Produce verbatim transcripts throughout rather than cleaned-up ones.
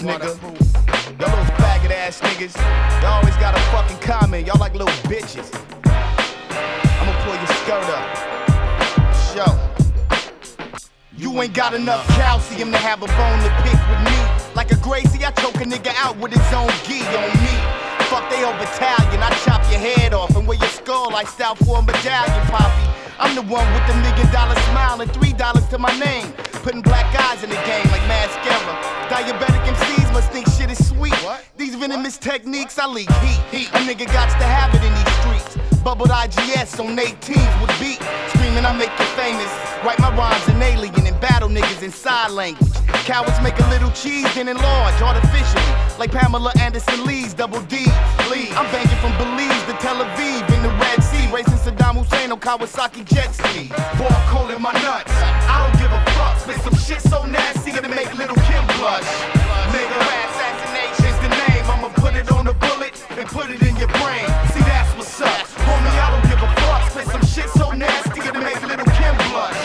nigga. Y'all little faggot ass niggas. Y'all always got a fucking comment. Y'all like little bitches. I'ma pull your skirt up. Show. You ain't got enough calcium to have a bone to pick with me. Like a Gracie, I choke a nigga out with his own gi on me. Fuck they old battalion, I chop your head off and wear your skull like style for a medallion, poppy. I'm the one with the million dollar smile and three dollars to my name. Putting black eyes in the game like mascara. Diabetic M Cs must think shit is sweet. What? These venomous techniques, I leak heat. heat. A nigga gots to have it in these streets. Bubbled I G S on eighteens with beat. Screaming I make you famous. Write my rhymes in alien and battle niggas in sign language. Cowards make a little cheese then enlarge artificially. Like Pamela Anderson Lee's double D. Please. I'm banking from Belize to Tel Aviv in the Red Sea. Racing Saddam Hussein on Kawasaki jet ski. Ball cold in my nuts. I don't give a fuck. Spit some shit so nasty to make little Kim blush. Nigga, assassination is the name. I'ma put it on the bullet and put it in your brain. See, that's what's up. Homie, I don't give a fuck. Spit some shit so nasty to make little Kim blush.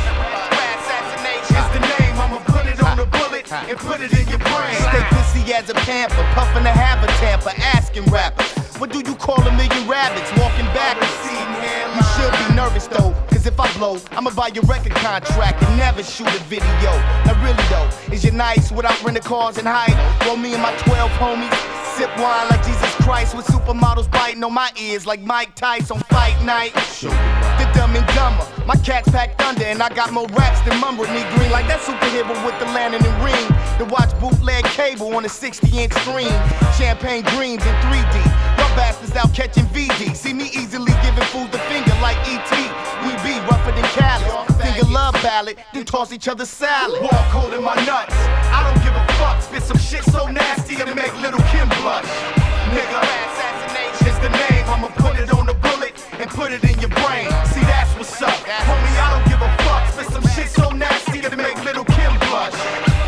Assassination is the name. I'ma put it on the bullet and put it in your brain. Stay pissy as a panther, puffin' to have a tamper, asking rappers, what do you call a million rabbits walking back? You should be nervous though, cause if I blow, I'ma buy your record contract and never shoot a video. Now really though, is you nice without renting cars and height? Roll me and my twelve homies, sip wine like Jesus Christ with supermodels biting on my ears like Mike Tyson on fight night. The Dumb and Dumber, my cats pack thunder and I got more raps than Mumble. Need green like that superhero with the lantern and ring. To watch bootleg cable on a sixty inch screen. Champagne dreams in three D. Y'all bastards out catching V D. See me easily giving fools the finger like E T. We be rougher than Cali. Finger love ballad, then toss each other salad. Walk cold in my nuts. I don't give a fuck. Spit some shit so nasty to make little Kim blush. Nigga, assassination is the name. I'ma put it on the bullet and put it in your brain. See, that's what's up. Homie, I don't give a fuck. Spit some shit so nasty to make little Kim blush.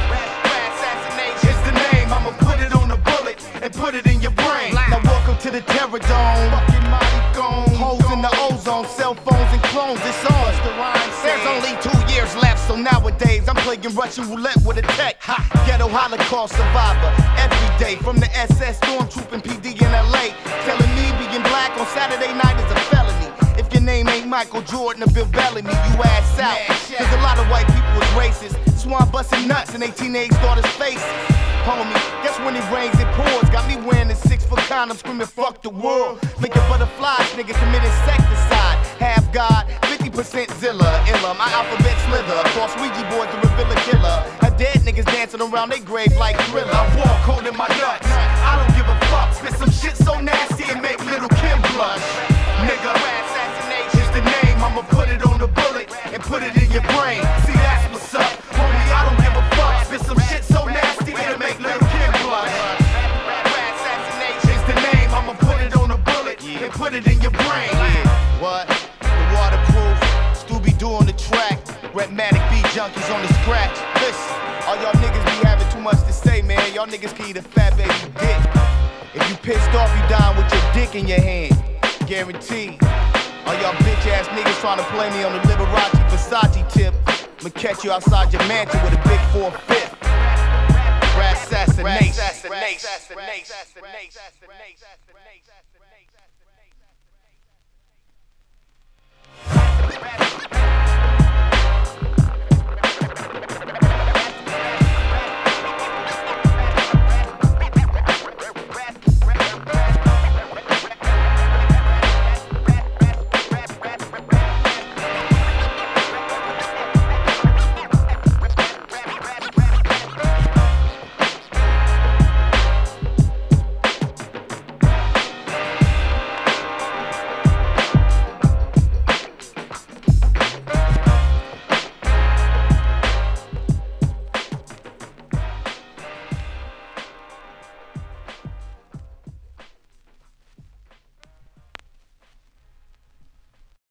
Is the name. I'ma put it on the bullet and put it in your brain. Now welcome to the Terror Dome. Fucking mighty gone. Holes in the ozone, cell phones and clones. It's on. There's only two years left, so nowadays I'm playing Russian roulette with a tech. Ha. Ghetto Holocaust survivor. Every day from the S S Stormtrooping P D in L A. Telling me being black on Saturday night is a felony. If your name ain't Michael Jordan or Bill Bellamy, you ass out. Cause a lot of white people is racist. Swan busting nuts in they teenage daughters' faces. Homie, guess when it rains it pours. Got me wearing a six foot condom screaming fuck the world. Make a butterflies nigga commit insecticide. Half God, fifty percent Zilla, illa. My alphabet slither across Ouija boards to reveal a killer. A dead niggas dancing around they grave like Thriller. I walk cold in my nuts. I don't give a fuck. Spit some shit so nasty and make little Kim blush. Nigga, assassination is the name. I'ma put it on the bullet and put it in your brain. See, that's what's up. Homie, I don't give a fuck. Spit some shit so nasty to make little Kim blush. Assassination is the name. I'ma put it on the bullet and put it in your brain. What? The waterproof, Scooby-Doo on the track, Rhythmatic beat junkies on the scratch. Listen, all y'all niggas be having too much to say, man. Y'all niggas can eat a fat baby dick. If you pissed off, you dying with your dick in your hand. Guaranteed. All y'all bitch ass niggas trying to play me on the Liberace Versace tip. I'ma catch you outside your mansion with a big four fifth. Rat assassination.